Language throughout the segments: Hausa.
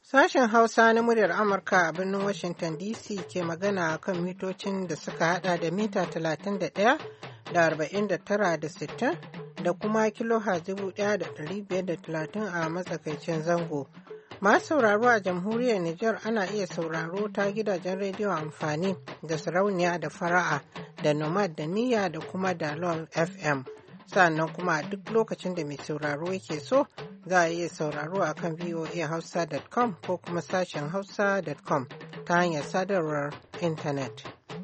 Sashen Hausa na muryar Amurka a birnin Washington DC ke magana kan mitocin da suka hada da mita 31 da 49 da 60 da kuma kilohertz 1530 a matsakaicin zango. Masu sauraro a jamhuriyar Nijar ana iya sauraro ta gidajen rediyo amfani da sarauniya da fara'a da nomad da niyya da kuma dalol FM. Sannan kuma a duk lokacin da mai sauraro yake so za a iya sauraro a kan voahausa.com ko kuma sashen hausa.com ta hanyar sadarwar intanet.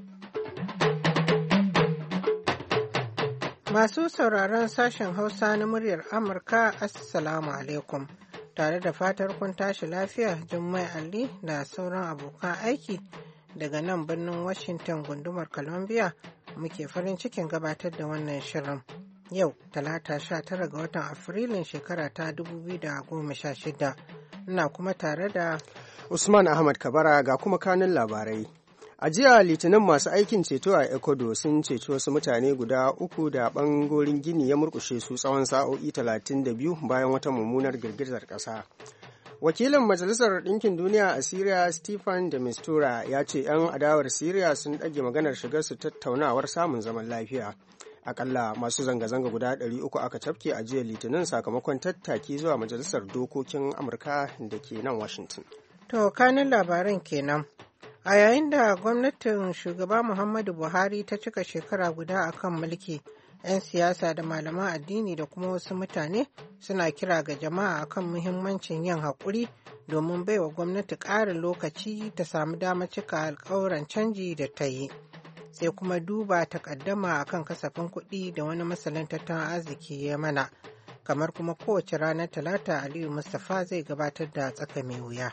Masu sauraron sashen Hausa na muryar Amurka, Assalamu alaikum. Tare da fatar kun tashi lafiya, Jummai Ali da sauran abokan aiki daga nan birnin Washington gundumar Columbia muke farin cikin gabatar da wannan shirin. Yau, Talata 19 ga watan Afrilun shekara ta 2016. Ina kuma tare da Usman Ahmad Kabara ga kuma kanun labarai. A jiya Litinin masu aikin ceto a Ecuador sun ceci wasu mutane guda uku da bangorin Gini ya murkushe su tsawon sa'o'i 32 bayan wata mummunar girgizar ƙasa. Wakilin Majalisar Ɗinkin Duniya a Syria Stephen de Mistura ya ce 'yan adawar Syria sun ɗage maganar shigar su tattaunawar samun zaman lafiya. Akalla masu zanga-zanga guda 300 aka cafke a jiya Litinin sakamakon tattaki zuwa Majalisar Dokokin Amurka da ke nan Washington. To, kanin labaran kenan. A yayin da gwamnatin shugaba Muhammadu Buhari ta cika shekara guda a kan mulki, 'yan siyasa da malaman addini da kuma wasu mutane suna kira ga jama'a akan muhimmancin yin haƙuri domin baiwa gwamnati ƙarin lokaci ta samu damar cika alƙawuran canji da ta yi. Sai kuma duba takaddama akan kasafin kuɗi da wani masanin tattalin arziki ya mana. Kamar kuma kowace ranar Talata, Aliyu Mustapha zai gabatar da tsaka mai wuya.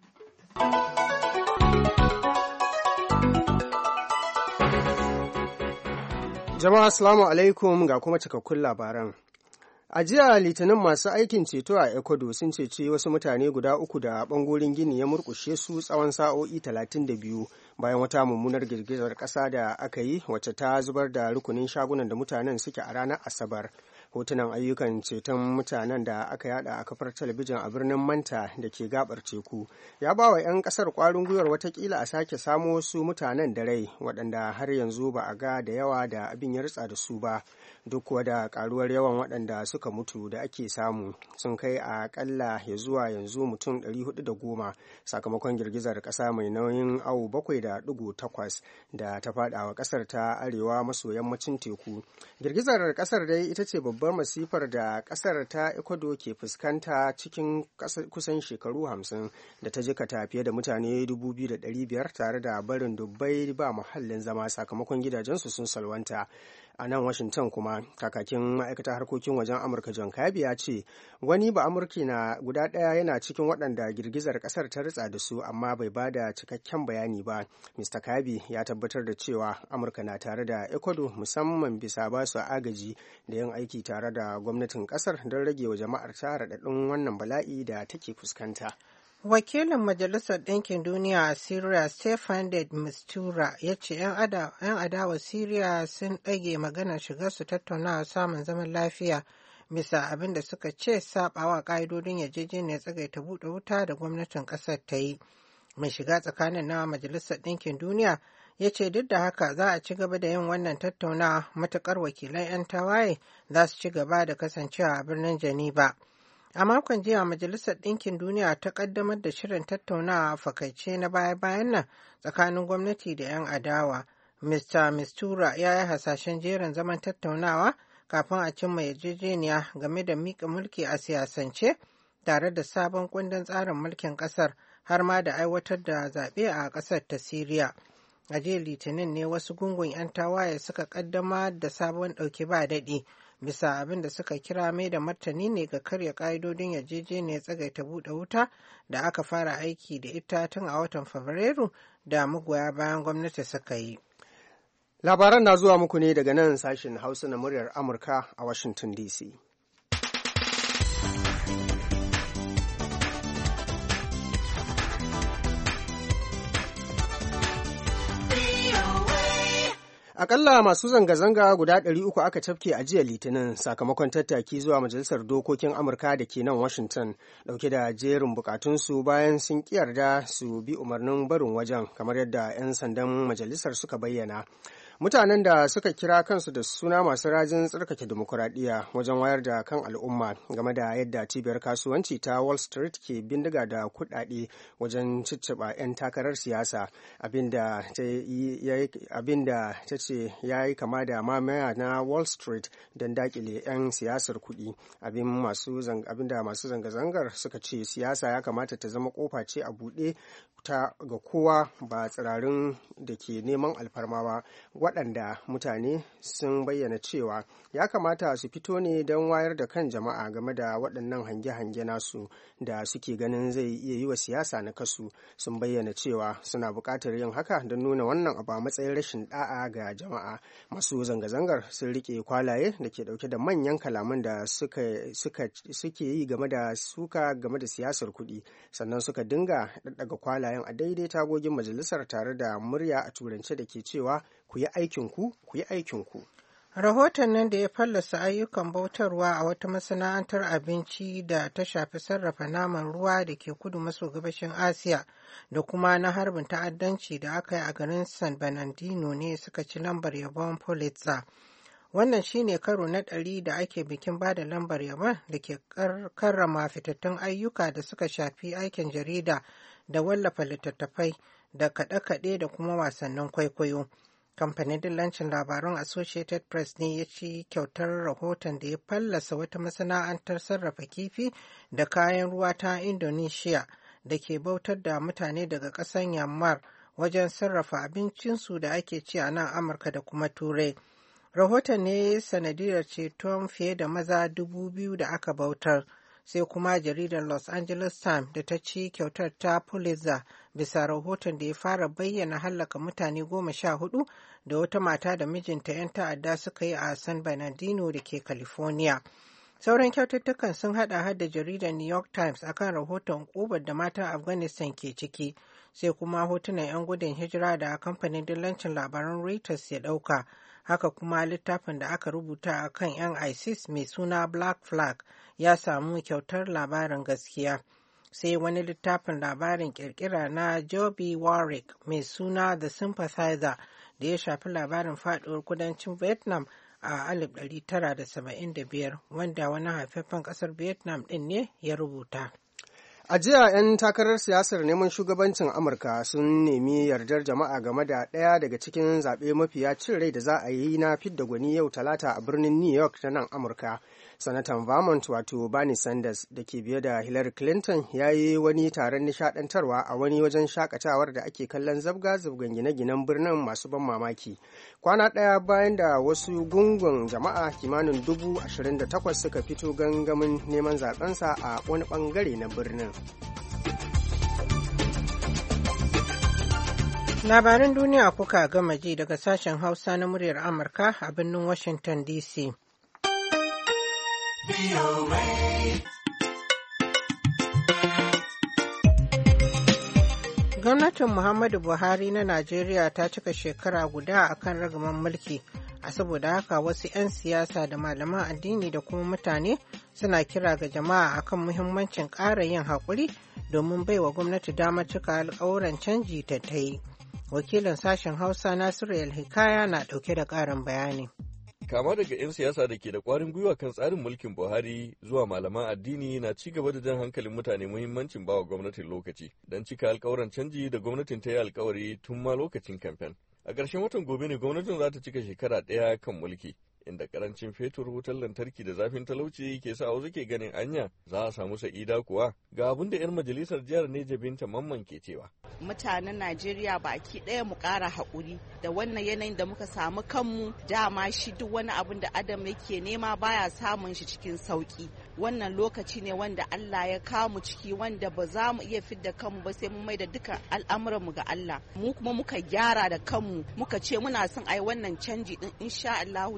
Jama'a assalamu alaikum ga kuma cikakkun labaran. A jiya Litinin masu aikin ceto a Ecuador sun ceci wasu mutane guda uku da bangorin Gini ya murkushe su tsawon sa'o'i 32 bayan wata mummunar girgizar ƙasa da aka yi wacce ta zubar da rukunin shagunan da mutanen suke a ranar Asabar. Hotunan ayyukan ceton mutanen da aka yada a kafar talabijin a birnin Manta da ke gabar teku ya ba wa 'yan kasar kwarin gwiwar watakila a sake samo wasu mutanen da rai waɗanda har yanzu ba a ga da yawa da abin ya ritsa da su ba. Duk kuwa da karuwar yawan waɗanda suka mutu da ake samu sun kai a ƙalla ya zuwa yanzu mutum 410 sakamakon girgizar ƙasa mai nauyin awo 7.8 da ta faɗawa ƙasar ta arewa maso yammacin teku. Girgizar ƙasar dai ita ce babbar masifar da ƙasar ta Ecuador ke fuskanta cikin kusan shekaru 50 da ta jikata fiye da mutane 2,500 tare da barin dubbai ba muhallin zama sakamakon gidajensu sun salwanta. A nan Washington kuma kakakin ma'aikatar harkokin wajen Amurka John Kirby ya ce wani ba Amurki na guda ɗaya yana cikin waɗanda girgizar ƙasar ta ritsa da su amma bai ba da cikakken bayani ba. Mr. Kirby ya tabbatar da cewa Amurka na tare da Ecuador musamman bisa ba su agaji da yin aiki tare da gwamnatin ƙasar don rage wa jama'ar ta raɗaɗin wannan bala'i da take fuskanta. Wakilin Majalisar Ɗinkin Duniya a Syria, Stefan de Mistura, ya ce 'yan adawa Syria sun ɗage maganar shigarsu tattaunawa samun zaman lafiya bisa abin da suka ce saɓawa ƙa'idodin yarjejeniyar tsagaita buɗe wuta da gwamnatin ƙasar ta yi. Mai shiga tsakanin na Majalisar Ɗinkin Duniya ya ce duk da haka za a ci gaba da yin wannan tattaunawa matuƙar wakilan 'yan tawaye za su ci gaba da kasancewa a birnin Geneva. A makon jiya Majalisar Ɗinkin Duniya ta ƙaddamar da shirin tattaunawa a fakaice na baya-bayan nan tsakanin gwamnati da 'yan adawa. Mr. Mistura ya yi hasashen jerin zaman tattaunawa kafin a cimma yarjejeniya game da miƙa mulki a siyasance tare da sabon kundin tsarin mulkin ƙasar har ma da aiwatar da zaɓe a ƙasar ta Siriya. A jiya Litinin ne wasu gungun 'yan tawaye suka ƙaddamar da sabon ɗauki ba daɗi. Bisa abin da suka kira mai da martani ne ga karya ƙa'idodin yarjejeniyar tsagaita buɗe wuta da aka fara aiki da ita tun a watan Fabrairu da magoya bayan gwamnati suka yi. Labaran na zuwa muku ne daga nan sashen Hausa na muryar Amurka a Washington DC. Akalla masu zanga-zanga guda 300 aka cafke a jiya Litinin sakamakon tattaki zuwa Majalisar Dokokin Amurka da ke nan Washington dauke da jerin bukatunsu bayan sun yarda su bi umarnin barin wajen kamar yadda 'yan sandan majalisar suka bayyana. Mutanen da suka kira kansu da suna masu rajin tsarkake dimokuraɗiyya wajen wayar da kan al'umma game da yadda cibiyar kasuwanci ta Wall Street ke bindiga da kuɗaɗe wajen cicciɓa 'yan takarar siyasa, abinda ta ce ya yi kama da mamaya na Wall Street don dakile 'yan siyasar kuɗi. Abinda masu zanga-zangar suka ce siyasa ya kamata ta zama kofa ce a buɗe ta ga kowa ba tsirarin da ke neman alfarma ba. Waɗanda mutane sun bayyana cewa ya kamata su fito ne don wayar da kan jama'a game da waɗannan hange-hange nasu da suke ganin zai iya yi wa siyasa na kasu. Sun bayyana cewa suna buƙatar yin haka don nuna wannan abu a matsayin rashin ɗa'a ga jama'a. Masu zanga-zangar sun riƙe kwalaye da ke ɗauke da manyan kalaman da suke yi game da suka game da siyasar kuɗi, sannan suka dinga ɗaɗɗaga kwalayen a daidai tagogin majalisar tare da murya a turance da ke cewa ku yi aikinku, ku yi aikinku. Rahoton nan da ya fallasa ayyukan bautarwa a wata masana'antar abinci da ta shafi sarrafa naman ruwa da ke kudu maso gabashin Asiya da kuma na harbin ta'addanci da aka yi a garin San Bernardino ne suka ci lambar yabon Pulitzer. Wannan shine karo na 100 da ake bikin bada lambar yabon da ke karrama fitattun ayyuka da suka shafi aikin jarida da wallafa littattafai da kaɗe-kaɗe da kuma wasannin kwaikwayo. Kamfanin dillancin labarun Associated Press ne ya ci kyautar rahoton da ya fallasa wata masana'antar sarrafa kifi da kayan ruwa ta Indonesia da ke bautar da mutane daga ƙasar Myanmar wajen sarrafa abincinsu da ake ci a nan Amurka da kuma Turai. Rahoton ne sanadiyar ceton fiye da maza 2,000 da aka bautar. Sai kuma jaridar Los Angeles Times da ta ci kyautar ta Pulitzer bisa rahoton da ya fara bayyana hallaka mutane 14 da wata mata da mijinta 'yan ta'adda suka yi a San Bernardino da ke California. Sauran kyaututtukan sun hada da jaridar New York Times akan rahoton ƙubar da matan Afghanistan ke ciki, sai kuma hotunan 'yan gudun hijira da kamfanin dillancin labaran Reuters ya ɗauka. Haka kuma littafin da aka rubuta a kan 'yan ISIS mai suna Black Flag ya samu kyautar labarin gaskiya. Sai wani littafin labarin kirkira na Joby Warwick mai suna The Sympathizer da ya shafi labarin faduwar kudancin Vietnam a 1975 wanda wani haifaffen kasar Vietnam din ne ya rubuta. A jiya 'yan takarar siyasar neman shugabancin Amurka sun nemi yardar jama'a game da ɗaya daga cikin zaɓe mafiya cin rai da za a yi na fidda gwani yau Talata a birnin New York ta nan Amurka. Sanatan Vermont wato Bernie Sanders da ke biye da Hillary Clinton ya yi wani taron nishadantarwa a wani wajen shakatawar da ake kallon zabga-zabgan gine-ginen birnin masu ban mamaki. Kwana ɗaya bayan da wasu gungun jama'a kimanin 28,000 suka fito gangamin neman zaɓensa a wani ɓangare na birnin. Labaran duniya kuka gama ji daga sashen Hausa na muryar Amurka a birnin Washington DC. Gwamnatin Muhammadu Buhari na Najeriya ta cika shekara guda a kan ragaman mulki, a saboda haka wasu 'yan siyasa da malaman addini da kuma mutane suna kira ga jama'a akan muhimmancin ƙara yin haƙuri domin baiwa gwamnati damar cika alƙawuran canji ta yi. Wakilin sashen Hausa Nasiru El-Hikaya na ɗauke da ƙarin bayani. Kama daga 'yan siyasa da ke da ƙwarin gwiwa kan tsarin mulkin Buhari zuwa malaman addini na ci gaba da jan hankalin mutane muhimmancin bawa gwamnatin lokaci don cika alƙawuran canji da gwamnatin ta yi alƙawari tun ma lokacin kamfen. A ƙarshen watan gobe ne gwamnatin za ta cika shekara ɗaya kan mulki, inda karancin fetur, wutar lantarki da zafin talauci ke sa wasu ke ganin anya za a samu sa'ida kuwa. Ga abin da 'yan majalisar jihar Neja Binta Mamman ke cewa. Mutanen Najeriya baki ɗaya mu ƙara haƙuri da wannan yanayin da muka samu kanmu, dama shi duk wani abin da Adam yake nema baya samun shi cikin sauƙi. Wannan lokaci ne wanda Allah ya kawo mu ciki, wanda ba za mu iya fidda kanmu ba sai mun mai da duka al'amuranmu ga Allah. Mu kuma muka gyara da kanmu muka ce muna son ai wannan canji din, insha Allahu ta'ala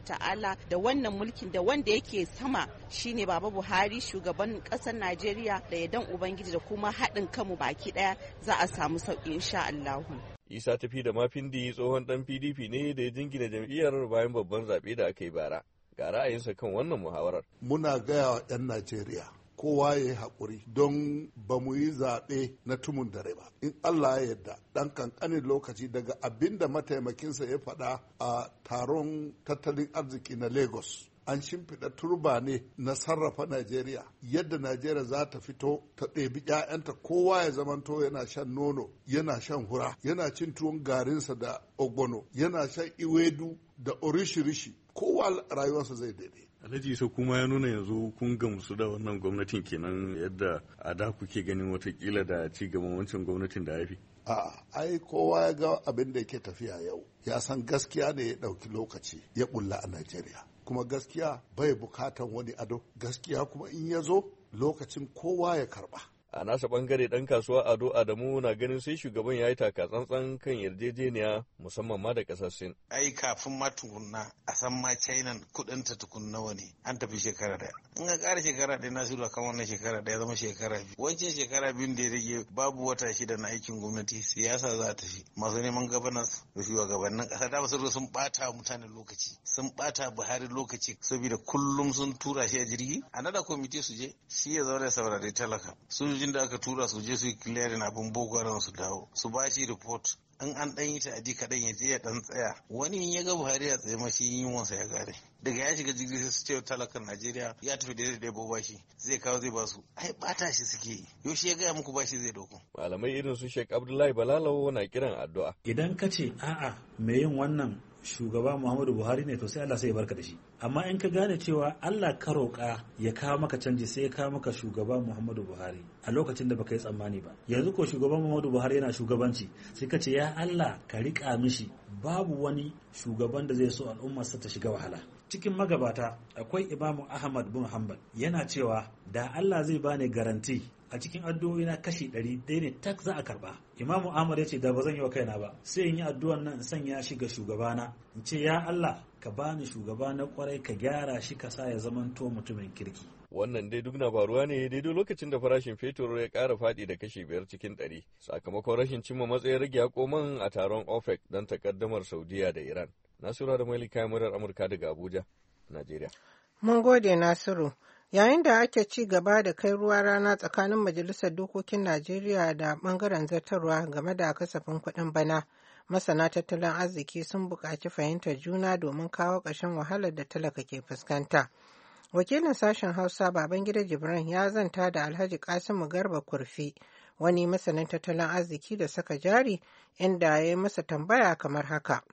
Allah da wannan mulkin da wanda yake sama shine Baba Buhari shugaban ƙasar Najeriya, da yardan Ubangiji da kuma haɗin kanmu baki ɗaya za a samu sauƙi insha Allah. Isa Tafi da Mafindi tsohon ɗan PDP ne da ya jingina jam'iyyar bayan babban zaɓe da aka yi bara. Ga ra'ayinsa kan wannan muhawarar. Muna gaya wa 'yan Najeriya kowa ya yi haƙuri don ba mu yi zaɓe na tumun dare ba. In Allah ya yarda ɗan ƙanƙanin lokaci daga abin da mataimakinsa ya faɗa a taron tattalin arziki na Lagos. An shimfiɗa turba ne na sarrafa Najeriya, yadda Najeriya za ta fito ta ɗebi 'ya'yanta kowa ya zamanto yana shan nono, yana shan hura, yana cin tuwon garinsa da ogbono, yana shan iwedu da orishirishi, kowa rayuwarsa zai daidai. Alhaji Isa kuma ya nuna yanzu kun gamsu da wannan gwamnatin kenan yadda a da kuke ganin watakila da ci gaban wancan gwamnatin da ya fi. A'a, ai kowa ya ga abin da yake tafiya yau, ya san gaskiya ne ya ɗauki lokaci ya bulla a Najeriya. Kuma gaskiya bai bukatan wani ado, gaskiya kuma in ya zo lokacin kowa ya karba. A nasa bangare ɗan kasuwa Ado Adamu na ganin sai shugaban ya yi taka tsantsan kan yarjejeniya musamman ma da ƙasar Sin. Ai kafin ma tukunna a san ma China kuɗin ta tukun nawa ne, an tafi shekara ɗaya. In ka ƙara shekara ɗaya na sura kan wannan shekara ɗaya zama shekara biyu. Wancan shekara biyun da ya rage babu wata shida na aikin gwamnati, siyasa za ta fi. Masu neman gabanas da shugabannin ƙasa da basu sun ɓata mutanen lokaci, sun ɓata Buhari lokaci saboda kullum sun tura shi a jirgi. A nada kwamiti su je shi ya zauna saurari talaka. Sojojin da aka tura su je su yi clearing abin Boko Haram su dawo su ba shi report. In an ɗan yi ta'adi kaɗan ya je ya ɗan tsaya, wani in ya ga Buhari ya tsaye mashi yunwansa ya gare. Daga ya shiga jirgi sai su ce talakan Najeriya ya tafi da ɗaya bashi zai kawo zai basu. Ai ɓata shi suke yi, yaushe ya gaya muku bashi zai ɗauko. Malamai irin su Sheikh Abdullahi Balalawo na kiran addu'a. Idan ka ce a'a me yin wannan shugaba Muhammadu Buhari ne to sai Allah sai ya barka da shi. Amma in ka gane cewa Allah ka roƙa ya kawo maka canji sai ya kawo maka shugaba Muhammadu Buhari a lokacin da baka yi tsammani ba. Yanzu ko shugaban Muhammadu Buhari yana shugabanci sai ka ce ya Allah ka riƙa mishi, babu wani shugaban da zai so al'ummarsa ta shiga wahala. Cikin magabata akwai Imam Ahmad bin Hanbal yana cewa da Allah zai bani garanti a cikin addu'o'i na kashi 100 dai ne tak za a karba. Imamu Ahmad ya ce da ba zan yi wa kaina ba, sai in yi addu'an nan in sanya shi ga shugabana, in ce ya Allah ka bani shugaba na kwarai ka gyara shi ka sa ya zamanto mutumin kirki. Wannan dai duk na faruwa ne daidai lokacin da farashin fetur ya ƙara faɗi da kashi 5 cikin 100 sakamakon rashin cimma matsayin rage hakoman a taron OPEC don takaddamar Saudiya da Iran. Nasiru da Malika murar Amurka daga Abuja, Najeriya. Mun gode Nasiru. Yayin da ake ci gaba da kai ruwa rana tsakanin Majalisar Dokokin Najeriya da ɓangaren zartarwa game da kasafin kuɗin bana, masana tattalin arziki sun buƙaci fahimtar juna domin kawo ƙarshen wahalar da talaka ke fuskanta. Wakilin sashen Hausa Babangida Jibran ya zanta da Alhaji Kasimu Garba Kurfi, wani masanin tattalin arziki da saka jari, inda ya yi masa tambaya kamar haka.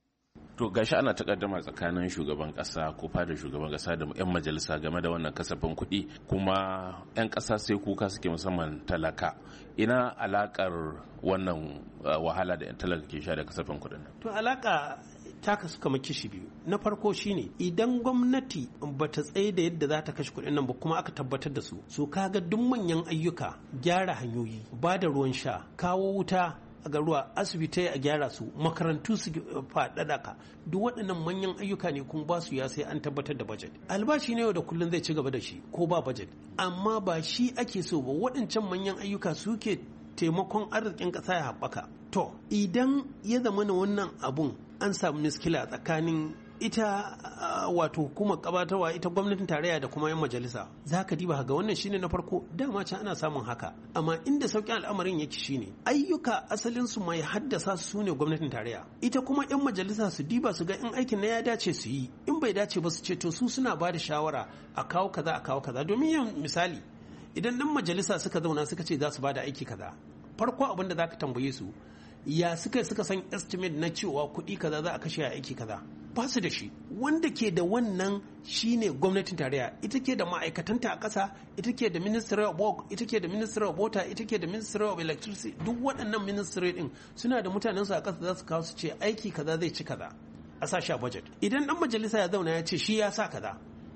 To gashi ana takaddama tsakanin shugaban kasa ko fada shugaban kasa da 'yan majalisa game da wannan kasafin kuɗi, kuma 'yan kasa sai kuka suke musamman talaka. Ina alakar wannan wahala da 'yan talaka ke sha da kasafin kuɗin nan? To alaka ta kasu kamar kishi biyu. Na farko shine idan gwamnati bata tsaye da yadda za ta kashe kuɗin nan ba kuma aka tabbatar da su kaga duk manyan ayyuka, gyara hanyoyi, ba da ruwan sha, kawo wuta ga ruwa, asibitai a gyara su, makarantu su faɗaɗa ka, duk waɗannan manyan ayyuka ne kuma ba su ya sai an tabbatar da budget. Albashi ne yau da kullum zai ci gaba da shi ko ba budget, amma ba shi ake so ba. Waɗancan manyan ayyuka suke taimakon arzikin ƙasa ya haɓaka. To idan ya zama na wannan abun an samu miskila tsakanin ita wato hukumar gabatarwa, ita gwamnatin tarayya da kuma yan majalisa, za ka diba ga wannan shine na farko, dama can ana samun haka. Amma inda sauƙin al'amarin yake shine ayyuka asalin su mai haddasa su ne gwamnatin tarayya, ita kuma yan majalisa su diba su ga in aikin na ya dace su yi, in bai dace ba su ce to su suna ba da shawara a kawo kaza a kawo kaza. Domin yin misali, idan ɗan majalisa suka zauna suka ce za su ba da aiki kaza, farko abin da za ka tambaye su ya suka san estimate na cewa kuɗi kaza za a kashe a aiki kaza, ba su da shi. Wanda ke da wannan shine gwamnatin tarayya, ita ke da ma'aikatanta a ƙasa, ita ke da ministry of work, ita ke da ministry of water, ita ke da ministry of electricity. Duk waɗannan ministry din suna da mutanen su a ƙasa za su kawo su ce aiki kaza zai ci kaza a sa shi a budget. Idan ɗan majalisa ya zauna ya ce shi ya sa kaza,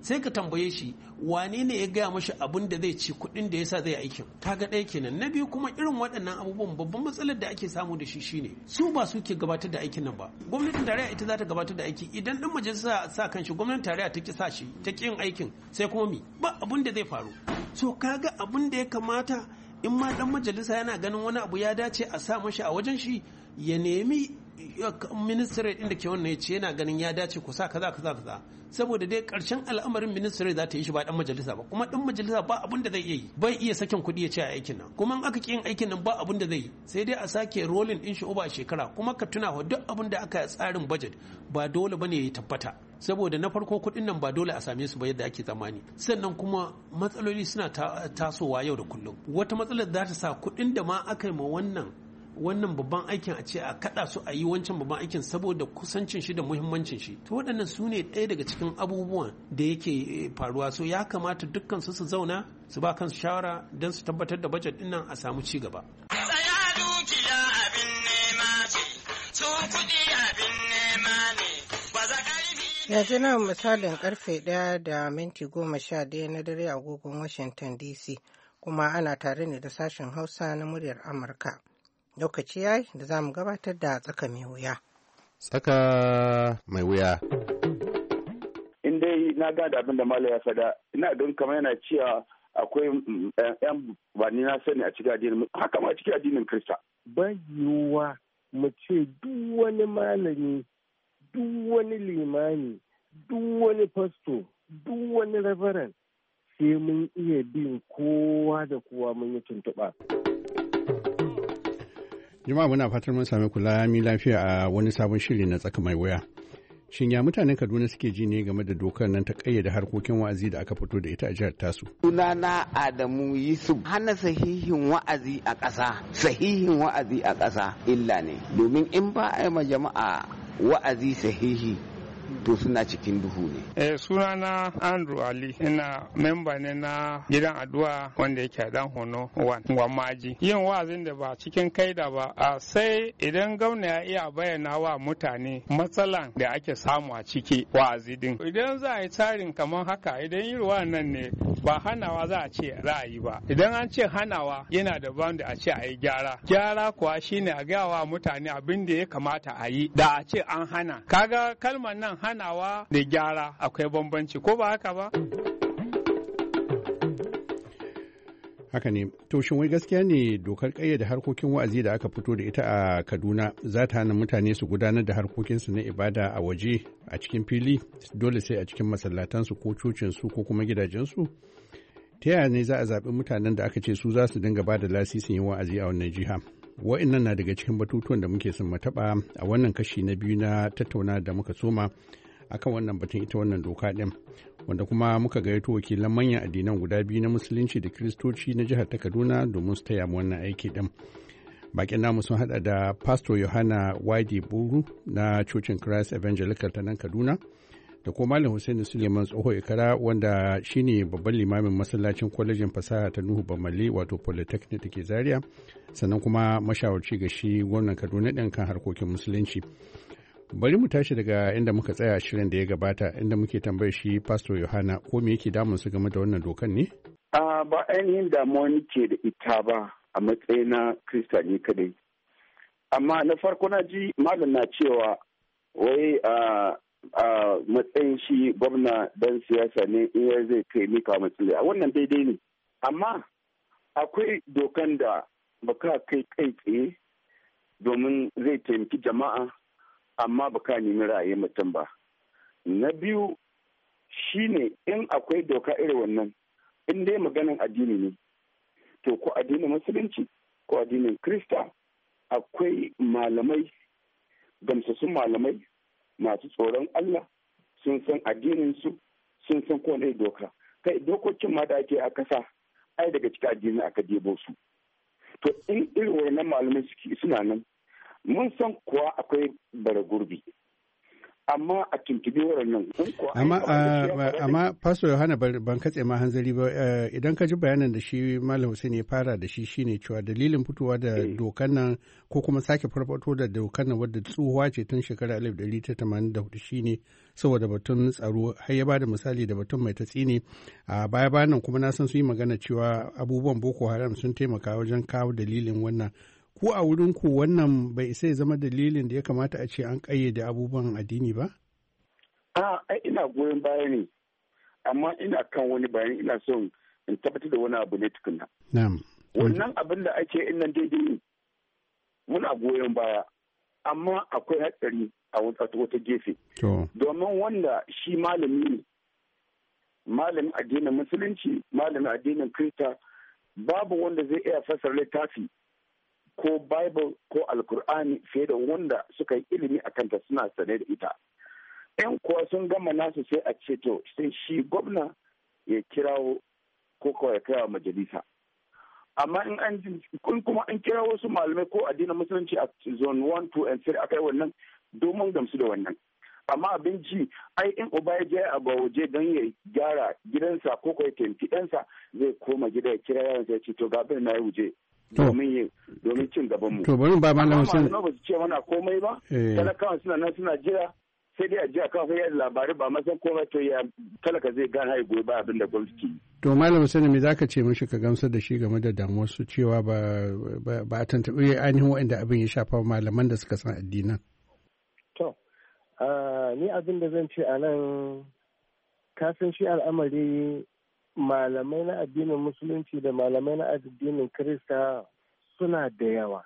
sai ka tambaye shi wane ne ya gaya mashi abin da zai ci kuɗin da yasa zai aikin. Kaga ɗaya kenan. Na biyu kuma irin waɗannan abubuwan babban matsalar da ake samu da shi shine su ba su ke gabatar da aikin nan ba. Gwamnatin tarayya ita za ta gabatar da aiki, idan ɗan majalisa sa kanshi gwamnatin tarayya ta ki sa shi ta ki yin aikin sai kuma mi ba abin da zai faru. So kaga abin da ya kamata in ma ɗan majalisa yana ganin wani abu ya dace a sa mashi a wajen shi ya nemi ministry din da ke wannan ya ce yana ganin ya dace ku sa kaza saboda dai karshen al'amarin ministry za ta yi shi ba dan majalisa ba, kuma dan majalisa ba abin da zai iya yi, bai iya sakin kuɗi ya ce a aikin nan, kuma in aka ki yin aikin nan ba abin da zai yi sai dai a sake rolling din shi over shekara. Kuma ka tuna wa duk abin da aka tsarin budget ba dole bane ya tabbata, saboda na farko kuɗin nan ba dole a same su ba yadda ake tsammani, sannan kuma matsaloli suna tasowa yau da kullum. Wata matsalar za ta sa kuɗin da ma aka yi ma wannan babban aikin a ce a kada su a yi wancan babban aikin saboda kusancin shi da muhimmancin shi. To waɗannan su ne ɗaya daga cikin abubuwan da yake faruwa. So ya kamata dukkan su zauna su ba kansu shawara don su tabbatar da budget din nan a samu ci gaba. Tsaya dukiya abin nema ce, su kuɗi abin nema ne, ba za ƙarfi. Yanzu nan misalin karfe 1:11 na dare a agogon Washington DC, kuma ana tare ne da sashen Hausa na muryar Amurka. Lokaci yayi da za mu gabatar da tsaka mai wuya. Tsaka mai wuya. In dai na gada abin da Malam ya faɗa, ina don kamar yana cewa akwai yan bani na sani a cikin addinin, haka ma cikin addinin Kirista. Ban yiwuwa mu ce duk wani malami, duk wani limani, duk wani fasto, duk wani reverend sai mun iya bin kowa da kowa mun yi tuntuɓa. Jama'a muna fatar mun sami kula mi lafiya a wani sabon shiri na tsaka mai wuya. Shin ya mutanen Kaduna suke ji ne game da dokar nan ta kayyade harkokin wa'azi da aka fito da ita a jihar tasu? Sunana Adamu Yusuf. Hana sahihin wa'azi a ƙasa illa ne, domin in ba a yi ma jama'a wa'azi sahihi to suna cikin duhu ne. Sunana Andrew Ali, ina memba ne na gidan addu'a wanda yake a Dan Hono Gwammaji. Yin wa'azin da ba cikin kaida ba, sai idan gwamna ya iya bayyana wa mutane matsalan da ake samu a ciki wa'azi din. Idan za a yi tsarin kamar haka, idan yin wannan ne ba hanawa za a ce za a yi ba. Idan an ce hanawa yana da ban da a ce a yi gyara. Gyara kuwa shine a gaya wa mutane abin da ya kamata a yi da a ce an hana. Kaga kalmar nan hanawa da gyara akwai bambanci, ko ba haka ba? Haka ne. To shin wai gaskiya ne dokar ƙayyade harkokin wa'azi da aka fito da ita a Kaduna za ta hana mutane su gudanar da harkokinsu na ibada a waje a cikin fili, dole sai a cikin masallatansu ko cocinsu ko kuma gidajensu? Ta yaya ne za a zaɓi mutanen da aka ce su za su dinga ba da lasisin yin wa'azi a wannan jiha? Wa'innan na daga cikin batutuwan da muke son mataɓa a wannan kashi na biyu na tattauna da muka soma akan wannan batun ita wannan doka ɗin, wanda kuma muka gayyato wakilan manyan addinan guda biyu na musulunci da kiristoci na jihar ta Kaduna domin su taya mu wannan aiki ɗin. Bakin namu sun hada da Pastor Yohana Wadi Buru na cocin Christ Evangelical ta nan Kaduna, da kuma Malam Hussein Suleiman Tsoho Ikara wanda shine babban limamin masallacin kwalejin fasaha ta Nuhu Bamali wato Polytechnic da ke Zaria, sannan kuma mashawarci ga shi gwamnan Kaduna ɗin kan harkokin musulunci. Bari mu tashi daga inda muka tsaya shirin da ya gabata, inda muke tambayar shi Pastor Yohana ko me yake damun su game da wannan dokan ne? Ba ainihin damuwa nake da ita ba a matsayin na Kirista ne kadai. Amma na farko na ji malam na cewa wai a matsayin shi gwamna dan siyasa ne in ya zai kai mika matsala. A wannan daidai ne. Amma akwai dokan da baka kai tsaye domin zai taimaki jama'a, amma baka nemi ra'ayin mutum ba. Na biyu shine in akwai doka irin wannan, in dai maganin addini ne, to ko addinin musulunci ko addinin Krista akwai malamai, gamsassun malamai masu tsoron Allah, sun san addininsu, sun san kowane doka. Kai dokokin ma da ake a kasa, ai daga cikin addini aka debo su. To in irin wannan malamai suna nan, mun san kuwa akwai bara gurbi. amma a tuntubi waɗannan. Amma Pastor Yohana ban katse ma hanzari ba idan ka ji bayanin da shi Malam Hussein ya fara da shi shine cewa dalilin fitowa da dokan nan ko kuma sake farfato da dokan nan wadda tsohuwa ce tun shekarar 1984 shine saboda batun tsaro har ya bada misali da batun mai tatsi ne a baya nan kuma na san su yi magana cewa abubuwan Boko Haram sun taimaka wajen kawo dalilin wannan. Ku a wurinku wannan bai isa ya zama dalilin da ya kamata a ce an ƙayyade abubuwan addini ba? Ina goyon baya ne, amma ina kan wani bayani ina son in tabbatar da wani abu ne tukuna. Wannan abin da ake innan daidai ne, muna goyon baya, amma akwai hatsari a wata gefe. Domin wanda shi malami ne, malamin addinin musulunci, malamin addinin Kirista, babu wanda zai iya fassara littafi ko Bible ko Alkur'ani fiye da wanda suka yi ilimi a kanta suna sane da ita. 'Yan kuwa sun gama nasu sai a ce to sai shi gwamna ya kirawo ko kawai ya kirawo majalisa. Amma in kuma an kira wasu malamai ko addinin musulunci a zone 1, 2 and 3 aka yi wannan domin gamsu da wannan. Amma abin ji in uba ya je a waje don ya gyara gidansa ko kawai taimaki ɗansa zai koma gida ya kira yaransa ya ce to ga na ya wuce. domin cin gaban mu. To bari ba malam Hussein. Amma ba su ce mana komai ba. Talakawa suna nan suna jira sai dai a ji a kafa yadda labarai ba masan komai to ya talaka zai gane hai gobe ba abin da gwamnati. To malam Hussein me zaka ce mishi ka gamsar da shi game da damuwar su cewa ba a tantabi ainihin waɗanda abin ya shafa malaman da suka san addinan. To ni abin da zan ce a nan kafin shi al'amari malamai na addinin musulunci da malamai na addinin Kirista suna da yawa.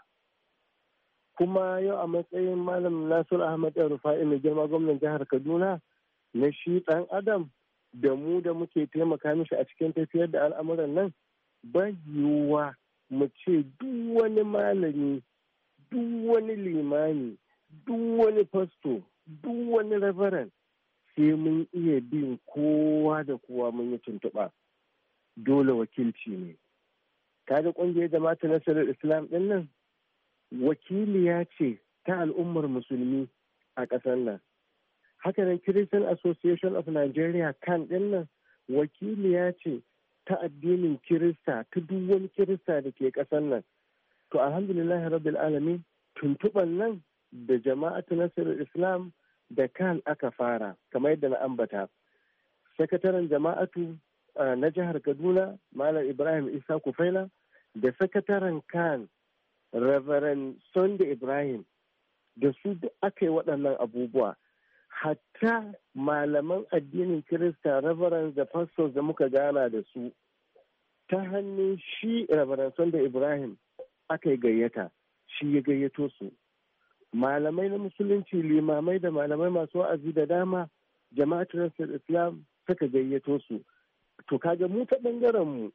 Kuma yau a matsayin Malam Nasir Ahmad Rufa'i mai girma gwamnan jihar Kaduna na shi ɗan Adam da mu da muke taimaka mishi a cikin tafiyar da al'amuran nan ba yiwuwa mu ce duk wani malami, duk wani limani, duk wani fasto, duk wani rabaran sai mun iya bin kowa da kowa mun yi tuntuɓa. Dole wakilci ne. Kaga ƙungiyar jama'atu nasarar Islam ɗin nan wakiliya ce ta al'ummar musulmi a ƙasar nan. Hakanan Christian Association of Nigeria kan ɗin nan wakiliya ce ta addinin Kirista ta duk wani Kirista da ke ƙasar nan. To alhamdulillah rabbil alamin tuntuɓan nan da jama'atu nasarar Islam da kan aka fara kamar yadda na ambata. Sakataren jama'atu na jihar Kaduna Malam Ibrahim Isa Kufaila da sakataren kan Reverend Sunday Ibrahim da su duk aka yi waɗannan abubuwa. Hatta malaman addinin Kirista Reverend da pastors da muka gana da su ta hannun shi Reverend Sunday Ibrahim aka yi gayyata, shi ya gayyato su. Malamai na musulunci limamai da malamai masu wa'azi da dama jama'atul Nasrul Islam suka gayyato su. To kaga mu ta ɓangaren mu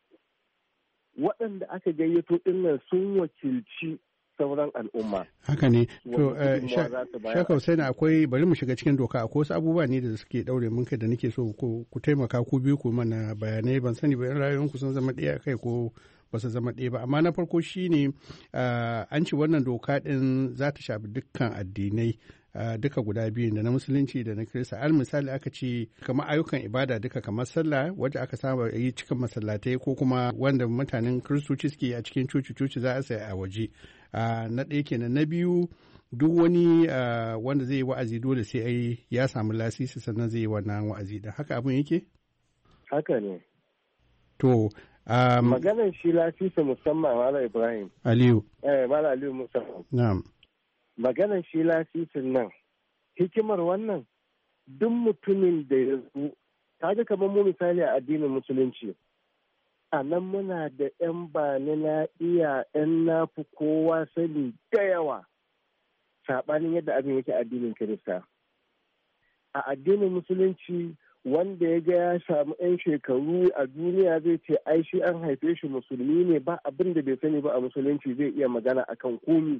waɗanda aka gayyato ɗinnan sun wakilci sauran al'umma. Haka ne. To Shaka Hussein akwai bari mu shiga cikin doka akwai wasu abubuwa ne da suke ɗaure mun kai da nake so ku taimaka ku biyu ku mana bayanai ban sani ba in rayuwanku sun zama ɗaya kai ko ba su zama ɗaya ba amma na farko shine an ci wannan doka ɗin za ta shafi dukkan addinai duka guda biyu da na musulunci da na kirista al misali aka ce kamar ayyukan ibada duka kamar sallah wadda aka saba yi cikin masallatai ko kuma wanda mutanen kiristoci suke a cikin coci za a saya a waje na ɗaya kenan na biyu duk wani wanda zai yi wa'azi dole sai ai ya samu lasisi sannan zai yi wannan wa'azi da haka abin yake haka ne to maganar shi lasisi musamman Malam Ibrahim Aliyu Malam Aliyu musamman na'am maganar shi lasisin nan hikimar wannan duk mutumin da ya zo kaga kamar mu misali a addinin musulunci a nan muna da 'yan bani na iya 'yan nafi kowa sani da yawa saɓanin yadda abin yake addinin Kirista a addinin musulunci wanda ya ga ya samu 'yan shekaru a duniya zai ce ai shi an haife shi musulmi ne ba abin da bai sani ba a musulunci zai iya magana akan komi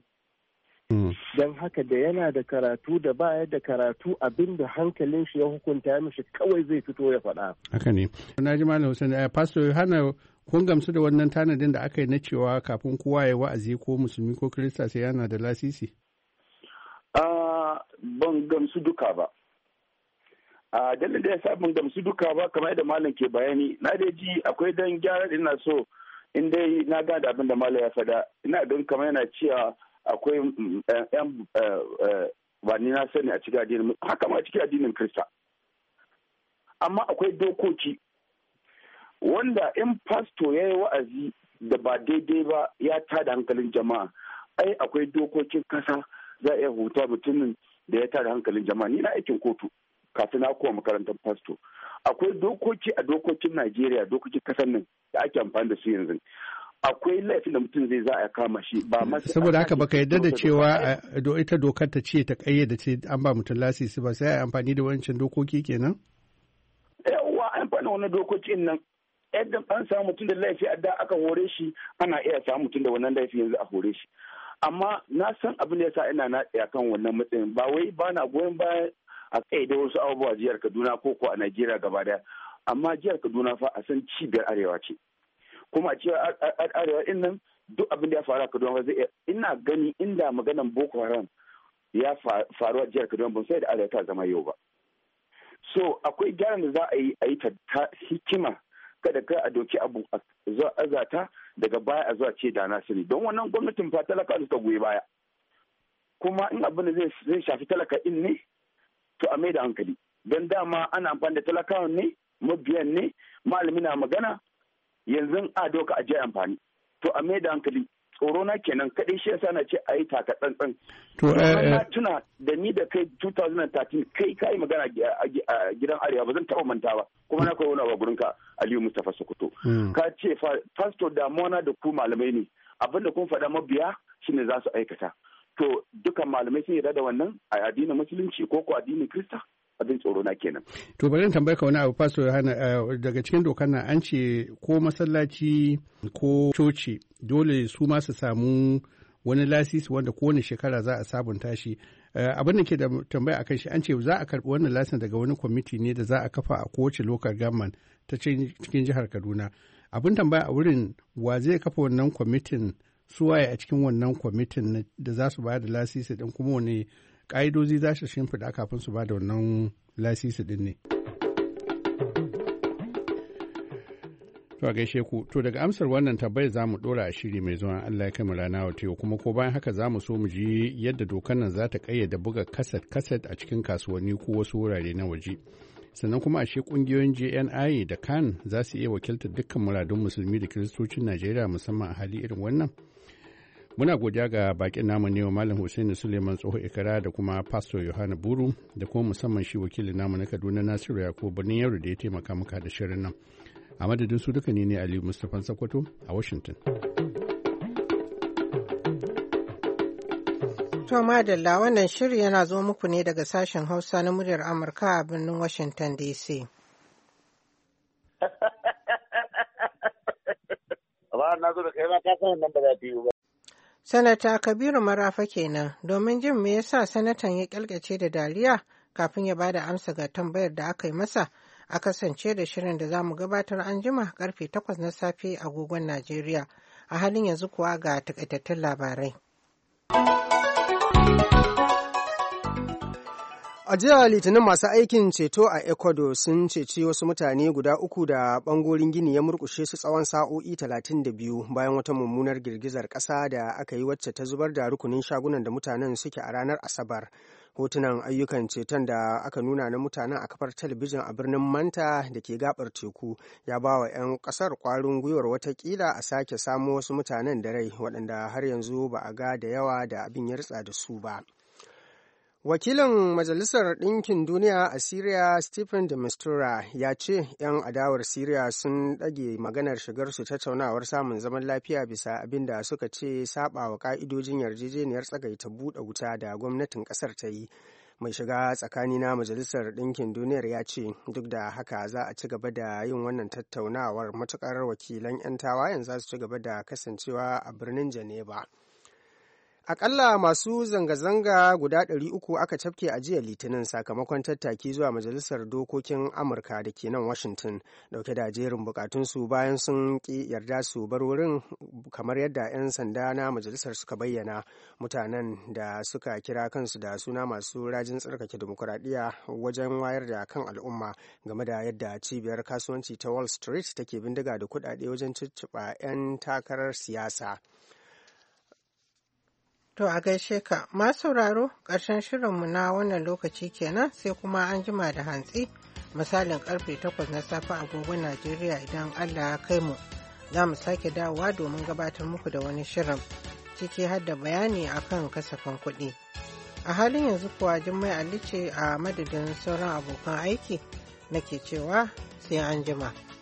don haka da yana da karatu da baya da karatu abin da hankalin shi ya hukunta mishi kawai zai fito ya faɗa. Haka ne. Na ji Malam Hussein Pastor Yohana kun gamsu da wannan tanadin da aka yi na cewa kafin kowa ya wa'azi ko musulmi ko Kirista sai yana da lasisi? amma ban gamsu duka ba. A dalilin da ya sa ban gamsu duka ba kamar yadda malam ke bayani, na dai ji akwai dan gyara da ina so in dai na gada abin da malam ya faɗa, ina gan kamar yana cewa akwai yan ba ni na sani a cikin addinin haka ma cikin addinin Kirista. Amma akwai dokoki wanda in pasto ya yi wa'azi da ba daidai ba ya tada hankalin jama'a, ai akwai dokokin kasa za a iya huta mutumin da ya tada hankalin jama'a. Ni na aikin kotu kafin na kowa makarantar pasto. Akwai dokoki a dokokin Najeriya, dokokin kasar nan da ake amfani da su yanzu. Akwai laifin da mutum zai za a kama shi ba masu. Saboda haka baka yarda da cewa ita dokar ta ce ta kayyade ce an ba mutum lasisi ba, sai a amfani da wancan dokoki kenan? Yawwa an amfani wani dokokin nan. Yadda an samu mutum da laifi a da aka hore shi, ana iya samu mutum da wannan laifi yanzu a hore shi. Amma na san abin da yasa ina na tsaya kan wannan matsayin, ba wai ba na goyon baya a kai da wasu abubuwa jihar Kaduna ko a Najeriya gaba daya. Amma jihar Kaduna fa a san cibiyar arewa ce. Kuma a cewa arewa din nan duk abin da ya faru a Kaduna zai ina gani inda maganan Boko Haram ya faru a jihar Kaduna ban sai da arewa ta zama yau ba. So akwai gyaran da za a yi ta hikima, kada ka a doki abu a zuwa azata daga baya a zuwa ce da na sani, don wannan gwamnatin fa talaka suka goyi baya. Kuma in abin da zai shafi talaka in ne to a mai da hankali, don dama ana amfani da talakawan ne, mabiyan ne, malami na magana yanzu a doka a je amfani, to a mai da hankali. Tsoro na kenan kadai shi yasa na ce a yi taka tsantsan. To na tuna da ni da kai 2013 kai magana a gidan Arewa ba zan taɓa manta ba, kuma na koyi wani abu gurin ka Aliyu Mustapha Sokoto. Ka ce pastor da mona da ku malamai ne, abinda kun faɗa mabiya shine za su aikata. To dukan malamai sun yarda da wannan a addinin musulunci ko addinin Kirista? Abin tsoro na kenan. To bari in tambaye ka wani abu, Pastor Yohana, daga cikin dokar nan an ce ko masallaci ko coci dole su ma su samu wani lasisi wanda kowane shekara za a sabunta shi. Abin da ke da tambaya akan shi, an ce za a karɓi wannan lasin daga wani kwamiti ne da za a kafa a kowace local government ta cikin jihar Kaduna. Abin tambaya a wurin wa zai kafa wannan kwamitin, su waye a cikin wannan kwamitin da za su bayar da lasisi din, kuma wani ƙa'idoji za su shimfiɗa kafin su ba da wannan lasisi din ne. To a gaishe ku, to daga amsar wannan tambayar za mu ɗora a shiri mai zuwa Allah ya kai mu rana wata yau, kuma ko bayan haka za mu so mu ji yadda dokar nan za ta ƙayyade buga kaset a cikin kasuwanni ko wasu wurare na waje. Sannan kuma ashe ƙungiyoyin JNI da CAN za su iya wakiltar dukkan muradun musulmi da kiristocin Najeriya musamman a hali irin wannan. Muna godiya ga bakin namu ne wa Malam Hussein Suleiman Tsoho Ikara da kuma Pastor Yohana Buru da kuma musamman shi wakilin namu na Kaduna Nasiru Yakubu Birnin Yaro da ya taimaka maka da shirin nan. A madadin su duka ne Aliyu Mustapha Sokoto a Washington. To madalla, wannan shiri yana zo muku ne daga sashen Hausa na muryar Amurka a birnin Washington DC. Sanata Kabiru Marafa kenan, domin jin me yasa sanatan ya kyalkace da dariya kafin ya bada amsa ga tambayar da aka yi masa, a kasance da shirin da za mu gabatar an jima karfe 8 na safe agogon Najeriya. A halin yanzu kuwa ga takaitattun labarai. A jiya Litinin masu aikin ceto a Ecuador sun ceci wasu mutane guda uku da bangorin gini ya murkushe su tsawon sa'o'i 32 bayan wata mummunar girgizar ƙasa da aka yi wacce ta zubar da rukunin shagunan da mutanen suke a ranar Asabar. Hotunan ayyukan ceton da aka nuna na mutanen a kafar talabijin a birnin Manta da ke gabar teku ya ba wa 'yan ƙasar ƙwarin gwiwar watakila a sake samo wasu mutanen da rai waɗanda har yanzu ba a ga da yawa da abin ya ritsa da su ba. Wakilin Majalisar Ɗinkin Duniya a Siriya Stephen de Mistura ya ce 'yan adawar Siriya sun ɗage maganar shigarsu tattaunawar samun zaman lafiya bisa abin da suka ce saba wa ƙa'idojin yarjejeniyar tsagaita buɗe wuta da gwamnatin ƙasar ta yi. Mai shiga tsakani na Majalisar Ɗinkin Duniyar ya ce duk da haka za a ci gaba da yin wannan tattaunawar matuƙar wakilan 'yan tawayen za su ci gaba da kasancewa a birnin Geneva. Akalla masu zanga-zanga guda 300 aka cafke a jiya Litinin sakamakon tattaki zuwa Majalisar Dokokin Amurka da ke nan Washington dauke da jerin bukatunsu bayan sun ki yarda su bar wurin kamar yadda 'yan sanda na majalisar suka bayyana. Mutanen da suka kira kansu da suna masu rajin tsarkake dimokuraɗiyya wajen wayar da kan al'umma game da yadda cibiyar kasuwanci ta Wall Street take bindiga da kuɗaɗe wajen cicciɓa 'yan takarar siyasa. To a gaishe ka, masu sauraro ƙarshen shirinmu na wannan lokaci kenan sai kuma an jima da hantsi misalin karfe 8 na safe agogon Najeriya idan Allah ya kai mu. Za mu sake dawowa domin gabatar muku da wani shirin ciki har da bayani akan kasafin kuɗi. A halin yanzu kuwa Jummai Ali ce a madadin sauran abokan aiki nake cewa sai an jima.